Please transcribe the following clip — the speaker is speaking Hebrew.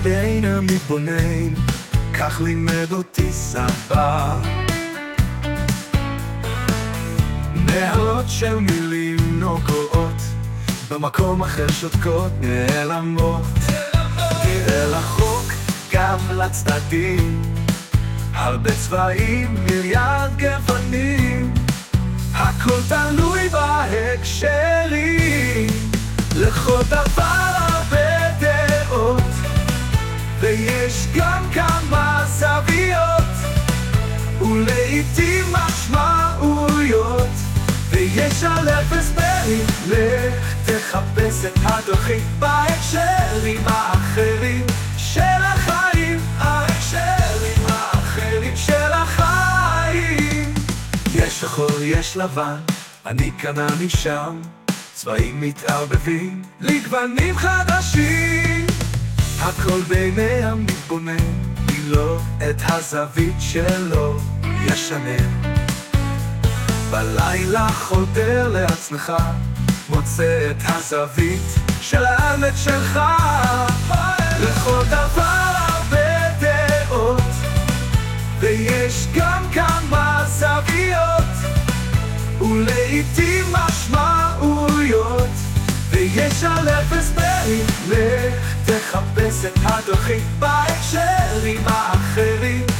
בין המתבונן, כך לימד אותי סבא. נהרות של מילים נוגעות, במקום אחר שותקות נעלמות. תראה לחוק גם לצדדים, הרבה צבעים, מיליארד גוונים, הכל תלוי בהקשרים, לכל דבר הרבה דעות, ויש גם כמה זוויות, ולעיתים משמעויות, ויש אלף הסברים. לך תחפש את הדרכים בהקשרים האחרים של החיים, ההקשרים האחרים של החיים. יש שחור, יש לבן, אני כאן, אני שם, צבעים מתערבבים לגוונים חדשים, הכל בעיני המתבונן, מילוא את הזווית שלו ישנה. בלילה חודר לעצמך, מוצא את הזווית של האמת שלך. לכל דבר הרבה דעות, ויש גם כמה זוויות, ולעיתים משמעויות, ויש אלף הסברים. לך תחפש את הדרכים בהקשרים האחרים